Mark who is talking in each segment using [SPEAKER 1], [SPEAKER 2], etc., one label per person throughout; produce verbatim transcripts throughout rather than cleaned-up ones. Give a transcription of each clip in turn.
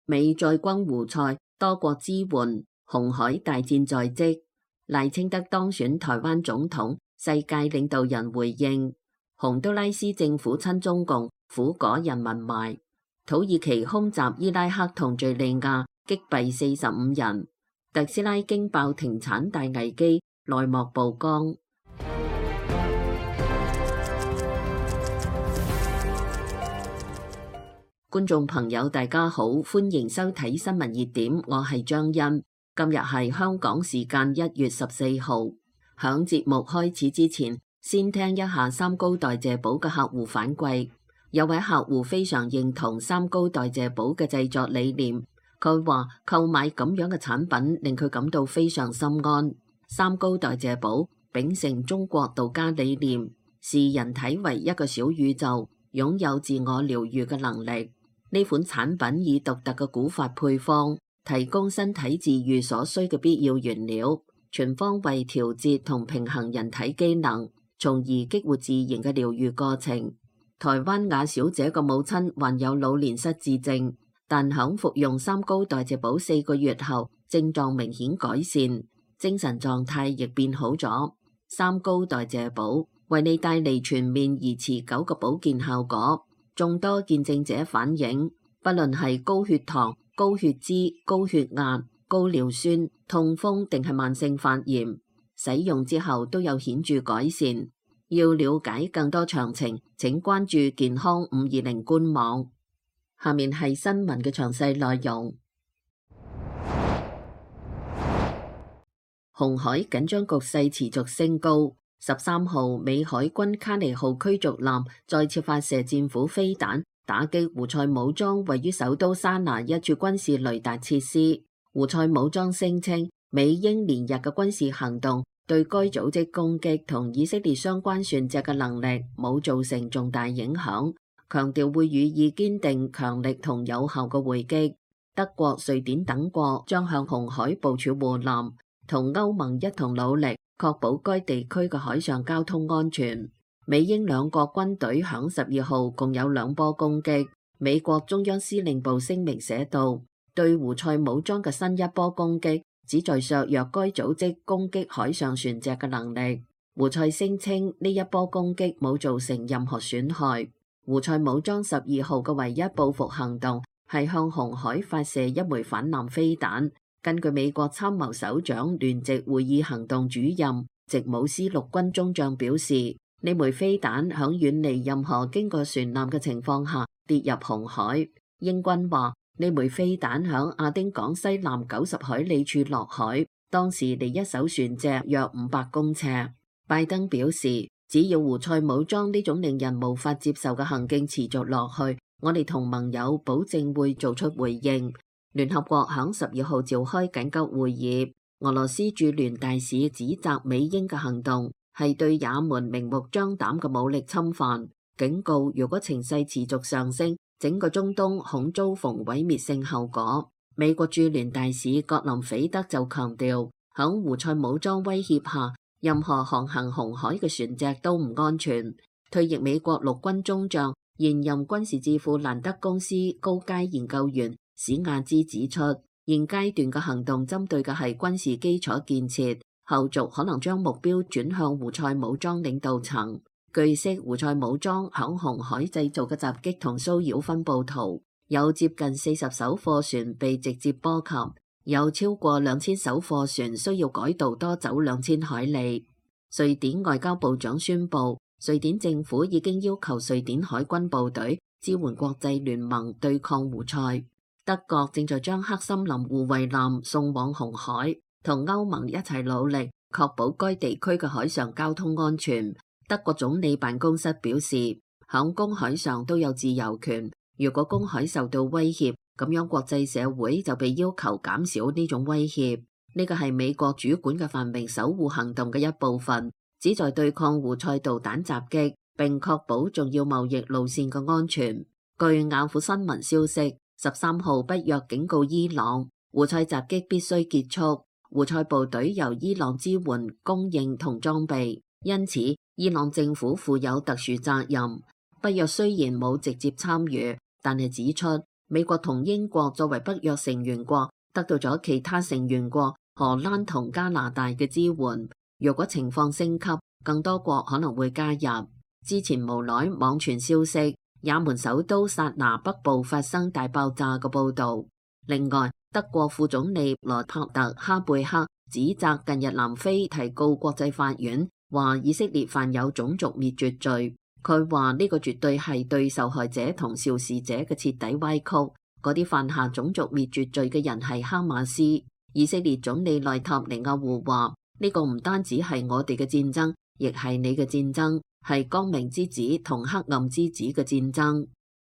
[SPEAKER 1] 美再軍胡塞，多國支援，紅海大戰在即。賴清德當選台灣總統，世界領導人回應。洪都拉斯政府親中共，苦果人民埋。土耳其空襲伊拉克同敘利亞，擊斃四十五人。特斯拉驚爆停產大危機，內幕曝光。觀眾朋友大家好，歡迎收睇新聞熱點，我係張欣。今日係香港時間一月十四號。響節目開始之前，先聽一下三高代謝寶嘅客戶反饋。有位客戶非常認同三高代謝寶嘅製作理念，佢話購買咁樣嘅產品令佢感到非常心安。三高代謝寶秉承中國道家理念，視人體為一個小宇宙，擁有自我療癒嘅能力。呢款產品以獨特嘅古法配方，提供身體自愈所需嘅必要原料，全方位調節同平衡人體機能，從而激活自然嘅療癒過程。台灣雅小姐嘅母親患有老年失智症，但響服用三高代謝寶四個月後，症狀明顯改善，精神狀態亦變好咗。三高代謝寶為你帶嚟全面而持久嘅保健效果。眾多見證者反映，不論係高血糖、高血脂、高血壓、高尿酸、痛風定係慢性發炎，使用之後都有顯著改善。要了解更多詳情，請關注健康五二零官網。下面係新聞嘅詳細內容。紅海緊張局勢持續升高。十三號，美海軍卡尼號驅逐艦再次發射戰斧飛彈，打擊胡塞武裝位於首都沙那一處軍事雷達設施。胡塞武裝聲稱，美英連日嘅軍事行動對該組織攻擊同以色列相關船隻嘅能力冇造成重大影響，強調會予以堅定、強力同有效嘅回擊。德國、瑞典等國將向紅海部署護艦，同歐盟一同努力，確保該地區嘅海上交通安全。美英兩國軍隊響十二號共有兩波攻擊。美國中央司令部聲明寫道，對胡塞武裝嘅新一波攻擊旨在削弱該組織攻擊海上船隻嘅能力。胡塞聲稱呢一波攻擊冇造成任何損害。胡塞武裝十二號嘅唯一報復行動係向紅海發射一枚反艦飛彈。根據美國參謀首長聯席會議行動主任席姆斯陸軍中將表示，呢枚飛彈響遠離任何經過船艦嘅情況下跌入紅海。英軍話呢枚飛彈響阿丁港西南九十海里處落海，當時離一艘船隻約五百公尺。拜登表示，只要胡塞武裝呢種令人無法接受嘅行徑持續落去，我哋同盟友保證會做出回應。聯合國響十二號召開緊急會議，俄羅斯駐聯大使指責美英嘅行動係對也門明目張膽嘅武力侵犯，警告如果情勢持續上升，整個中東恐遭逢毀滅性後果。美國駐聯大使格林菲德就強調，響胡塞武裝威脅下，任何航行紅海嘅船隻都唔安全。退役美國陸軍中將、現任軍事智庫蘭德公司高階研究員史亞茲指出，現階段嘅行動針對嘅係軍事基礎建設，後續可能將目標轉向胡塞武裝領導層。據悉，胡塞武裝響紅海製造嘅襲擊同騷擾分佈圖，有接近四十艘貨船被直接波及，有超過兩千艘貨船需要改道多走兩千海里。瑞典外交部長宣布，瑞典政府已經要求瑞典海軍部隊支援國際聯盟對抗胡塞。德國正在將黑森林護衛艦送往紅海，同歐盟一齊努力，確保該地區嘅海上交通安全。德國總理辦公室表示，響公海上都有自由權，如果公海受到威脅，咁樣國際社會就被要求減少呢種威脅。呢個係美國主管嘅繁榮守護行動嘅一部分，旨在對抗胡塞導彈襲擊，並確保重要貿易路線嘅安全。據雅虎新聞消息，十三號北約警告伊朗，胡塞襲擊必須結束，胡塞部隊由伊朗支援供應同裝備，因此伊朗政府負有特殊責任。北約雖然冇直接參與，但係指出美國同英國作為北約成員國，得到咗其他成員國荷蘭同加拿大嘅支援。若果情況升級，更多國可能會加入。之前無奈網傳消息，也門首都薩那北部發生大爆炸嘅報導。另外，德國副總理羅伯特哈貝克指責近日南非提告國際法院，話以色列犯有種族滅絕罪。佢話呢個絕對係對受害者同肇事者嘅徹底歪曲。嗰啲犯下種族滅絕罪嘅人係哈馬斯。以色列總理內塔尼亞胡話：呢個唔單止係我哋嘅戰爭，亦係你嘅戰爭，係光明之子同黑暗之子嘅戰爭。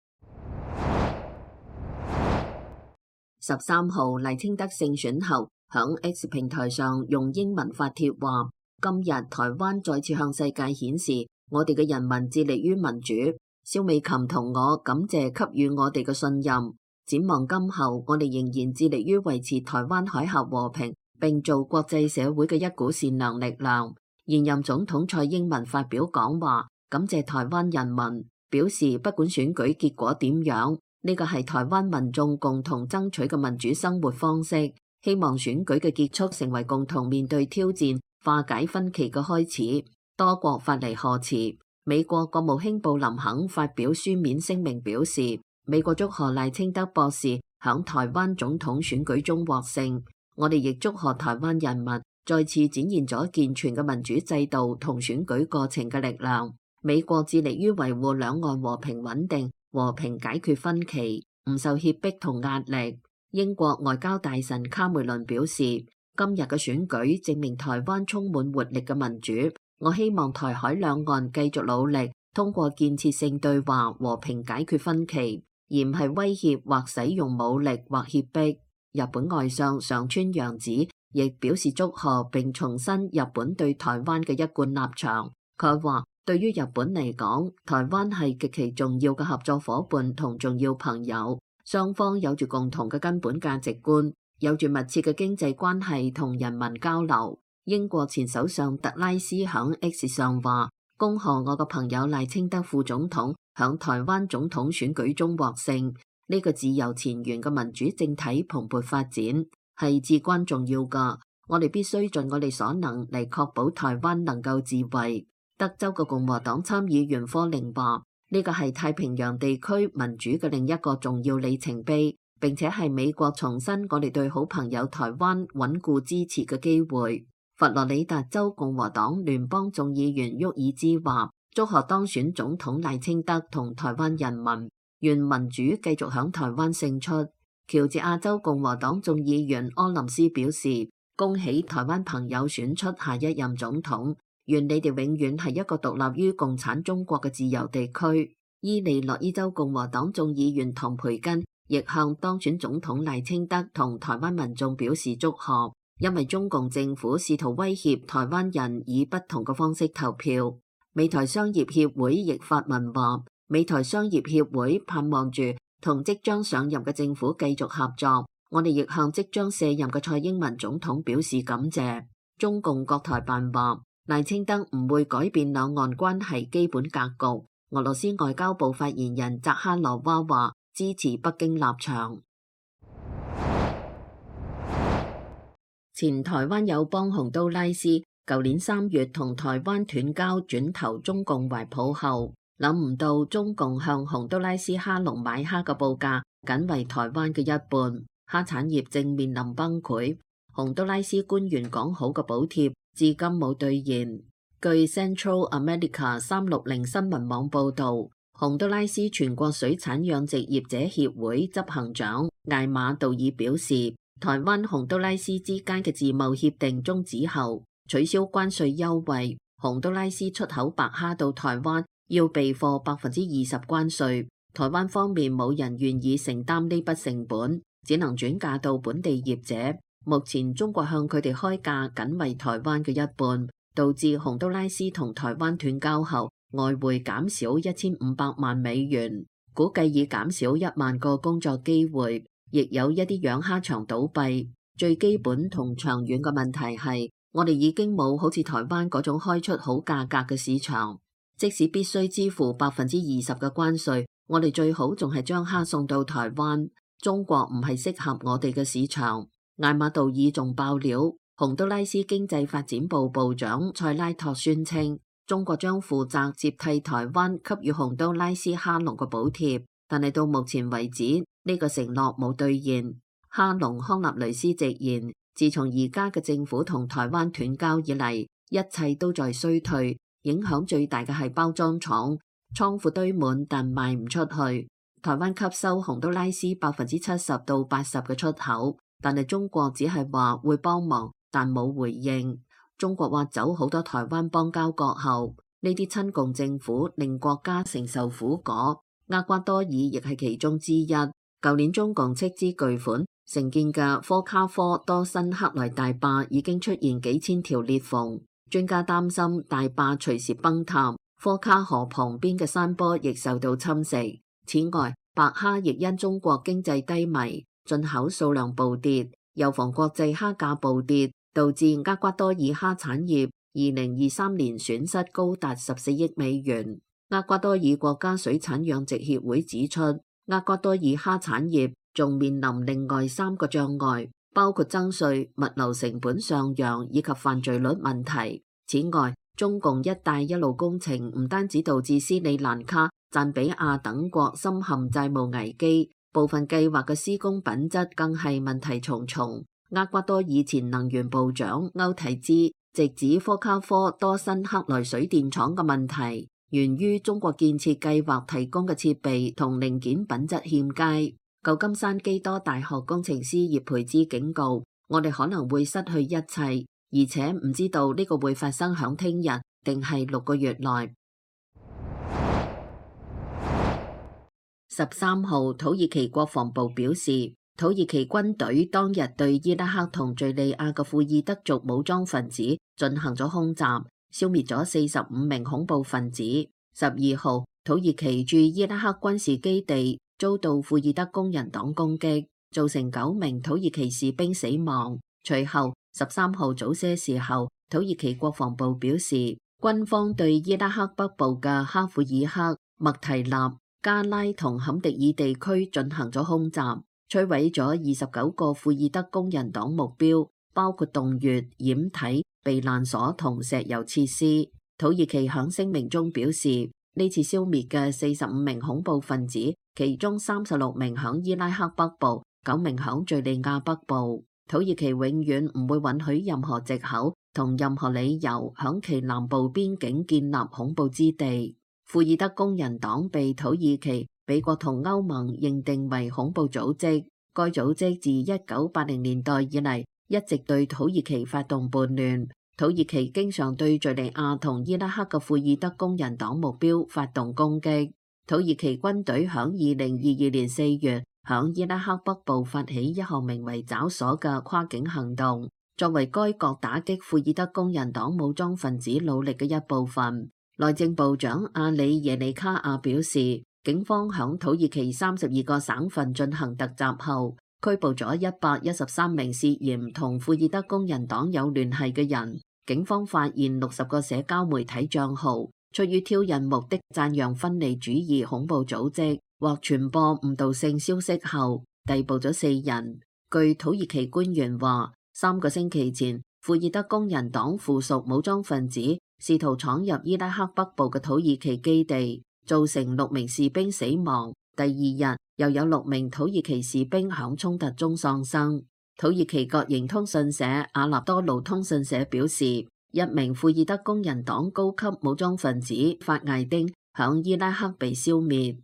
[SPEAKER 1] 十三號賴清德勝選後，響 X 平台上用英文發帖話：今日台灣再次向世界顯示，我哋嘅人民致力於民主。蕭美琴同我感謝給予我哋嘅信任。展望今後，我哋仍然致力於維持台灣海峽和平，並做國際社會嘅一股善良力量。現任總統蔡英文發表講話，感謝台灣人民，表示不管選舉結果點樣，呢個係台灣民眾共同爭取嘅民主生活方式。希望選舉嘅結束成為共同面對挑戰、化解分歧嘅開始。多國發嚟賀詞。美國國務卿布林肯發表書面聲明表示，美國祝賀賴清德博士響台灣總統選舉中獲勝。我哋亦祝賀台灣人民再次展現咗健全嘅民主制度同選舉過程嘅力量。美國致力於維護兩岸和平穩定、和平解決分歧，唔受脅迫同壓力。英國外交大臣卡梅倫表示，今日嘅選舉證明台灣充滿活力嘅民主。我希望台海兩岸繼續努力，通過建設性對話和平解決分歧，而唔係威脅或使用武力或脅迫。日本外相上川陽子亦表示祝賀，並重申日本對台灣嘅一貫立場。佢話：對於日本嚟講，台灣係極其重要嘅合作夥伴同重要朋友，雙方有住共同嘅根本價值觀，有住密切嘅經濟關係同人民交流。英國前首相特拉斯響 X 上話：恭賀我嘅朋友賴清德副總統響台灣總統選舉中獲勝。呢個自由前沿嘅民主政體蓬勃發展係至關重要㗎。我哋必須盡我哋所能嚟確保台灣能夠自衛。德州嘅共和黨參議員科寧話：呢個係太平洋地區民主嘅另一個重要里程碑，並且係美國重申我哋對好朋友台灣穩固支持嘅機會。佛羅里達州共和黨聯邦眾議員沃爾茲話：祝賀當選總統賴清德同台灣人民，願民主繼續響台灣勝出。喬治亞州共和黨眾議員柯林斯表示：恭喜台灣朋友選出下一任總統，願你哋永遠係一個獨立於共產中國嘅自由地區。伊利諾伊州共和黨眾議員唐培根亦向當選總統賴清德同台灣民眾表示祝賀。因為中共政府試圖威脅台灣人以不同嘅方式投票。美台商業協會亦發文話，美台商業協會盼望住同即將上任嘅政府繼續合作。我哋亦向即將卸任嘅蔡英文總統表示感謝。中共國台辦話，賴清德唔會改變兩岸關係基本格局。俄羅斯外交部發言人扎哈羅娃話支持北京立場。前台灣友邦洪都拉斯舊年三月同台灣斷交，轉投中共懷抱後，諗唔到中共向洪都拉斯蝦農買蝦嘅報價僅為台灣嘅一半，蝦產業正面臨崩潰。洪都拉斯官員講好嘅補貼至今冇兌現。據 Central America 三六零新聞網報導，洪都拉斯全國水產養殖業者協會執行長艾馬道爾表示，台灣洪都拉斯之間嘅自貿協定終止後，取消關稅優惠，洪都拉斯出口白蝦到台灣要備貨百分之二十關稅。台灣方面冇人願意承擔呢筆成本，只能轉嫁到本地業者。目前中國向佢哋開價僅為台灣嘅一半，導致洪都拉斯同台灣斷交後，外匯減少一千五百萬美元，估計已減少一萬個工作機會。亦有一啲養蝦場倒閉。最基本同長遠嘅問題係，我哋已經冇好似台灣嗰種開出好價格嘅市場，即使必須支付百分之二十嘅關稅， 我哋最好仲係將蝦送到台灣，中國唔係適合我哋嘅市場。艾馬杜爾仲爆料，洪都拉斯經濟發展部部長塞拉托宣稱，中國將負責接替台灣給予洪都拉斯蝦農嘅補貼，但係到目前為止呢個承諾冇兌現。蝦農康納雷斯直言，自從而家嘅政府同台灣斷交以嚟，一切都在衰退，影響最大嘅係包裝廠，倉庫堆滿但賣唔出去。台灣吸收洪都拉斯百分之七十到八十嘅出口，但係中國只係話會幫忙，但冇回應。中國挖走好多台灣邦交國後，呢啲親共政府令國家承受苦果。厄瓜多爾亦係其中之一。舊年中共斥資巨款承建嘅科卡科多辛克萊大壩已經出現幾千條裂縫，專家擔心大壩隨時崩塌。科卡河旁邊嘅山坡亦受到侵蝕。此外，白蝦亦因中國經濟低迷，進口數量暴跌，又防國際蝦價暴跌，導致厄瓜多爾蝦產業二零二三年損失高達十四億美元。厄瓜多爾國家水產養殖協會指出，厄瓜多爾蝦產業仲面臨另外三個障礙，包括增稅、物流成本上揚以及犯罪率問題。此外，中共一帶一路工程唔單止導致斯里蘭卡、贊比亞等國深陷債務危機，部分計劃嘅施工品質更係問題重重。厄瓜多爾前能源部長歐提茲直指科卡科多辛克萊水電廠嘅問題源於中國建設計劃提供嘅設備同零件品質欠佳。舊金山基多大學工程師葉培之警告，我哋可能會失去一切。而且唔知道呢個會發生響聽日定係六個月內。十三號，土耳其國防部表示，土耳其軍隊當日對伊拉克同敘利亞嘅庫爾德族武裝分子進行咗空襲，消滅咗四十五名恐怖分子。十二號，土耳其駐伊拉克軍事基地遭到庫爾德工人黨攻擊，造成九名土耳其士兵死亡。隨後十三號早些時候，土耳其國防部表示，軍方對伊拉克北部嘅哈庫爾克、麥提納、加拉同坎迪爾地區進行咗空襲，摧毀咗二十九個庫爾德工人黨目標，包括洞穴、掩體、避難所同石油設施。土耳其響聲明中表示，呢次消滅嘅四十五名恐怖分子，其中三十六名響伊拉克北部，九名響敘利亞北部。土耳其永遠唔會允許任何藉口同任何理由響其南部邊境建立恐怖之地。庫爾德工人黨被土耳其、美國同歐盟認定為恐怖組織。該組織自一九八零年代以嚟一直對土耳其發動叛亂。土耳其經常對敘利亞同伊拉克嘅庫爾德工人黨目標發動攻擊。土耳其軍隊響二零二二年四月響伊拉克北部發起一項名為找鎖嘅跨境行動，作為該國打擊庫爾德工人黨武裝分子努力嘅一部分。內政部長阿里耶利卡亞表示，警方響土耳其三十二個省份進行突襲後，拘捕咗一百一十三名涉嫌同庫爾德工人黨有聯繫嘅人。警方發現六十個社交媒體賬號，出於挑釁目的讚揚分離主義恐怖組織或傳播誤導性消息後，逮捕咗四人。據土耳其官員話，三個星期前，庫爾德工人黨附屬武裝分子試圖闖入伊拉克北部嘅土耳其基地，造成六名士兵死亡。第二日，又有六名土耳其士兵響衝突中喪生。土耳其國營通訊社阿納多盧通訊社表示，一名庫爾德工人黨高級武裝分子法艾丁響伊拉克被消滅。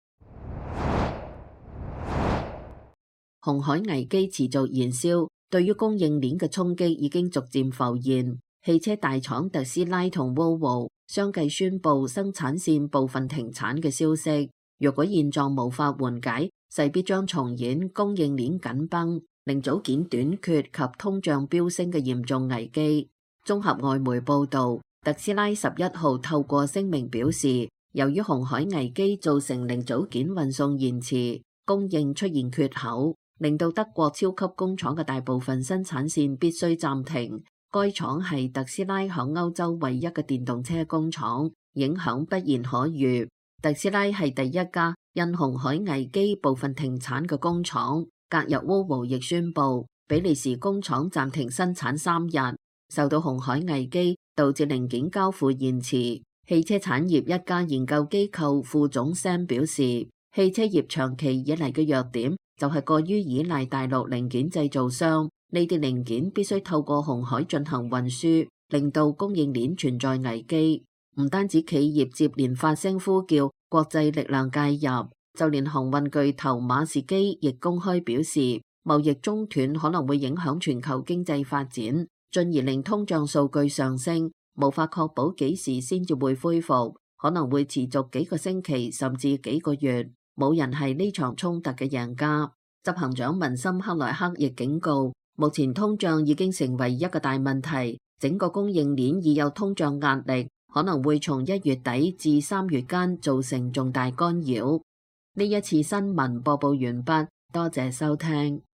[SPEAKER 1] 紅海危機持續燃燒，對於供應鏈嘅衝擊已經逐漸浮現。汽車大廠特斯拉同 Volvo 相繼宣布生產線部分停產嘅消息。若果現狀無法緩解，勢必將重演供應鏈緊繃、零組件短缺及通脹飆升嘅嚴重危機。綜合外媒報道，特斯拉十一號透過聲明表示，由於紅海危機造成零組件運送延遲，供應出現缺口，令到德國超級工廠嘅大部分生產線必須暫停。該廠係特斯拉響歐洲唯一嘅電動車工廠，影響不言可喻。 特斯拉係第一家因紅海危機部分停產嘅工廠。隔日，Volvo亦宣布比利時工廠暫停生產三日，受到紅海危機導致零件交付延遲。汽車產業一家研究機構副總 Sam 表示，汽車業長期以嚟嘅弱點就係過於依賴大陸零件製造商，呢啲零件必須透過紅海進行運輸，令到供應鏈存在危機。唔單止企業接連發聲呼叫國際力量介入，就連航運巨頭馬士基亦公開表示，貿易中斷可能會影響全球經濟發展，進而令通脹數據上升，無法確保幾時先至會恢復，可能會持續幾個星期甚至幾個月。冇人係呢場衝突嘅贏家。執行長文森克萊克亦警告，目前通脹已經成為一個大問題，整個供應鏈已有通脹壓力，可能會從一月底至三月間造成重大干擾。呢一次新聞播報完畢，多謝收聽。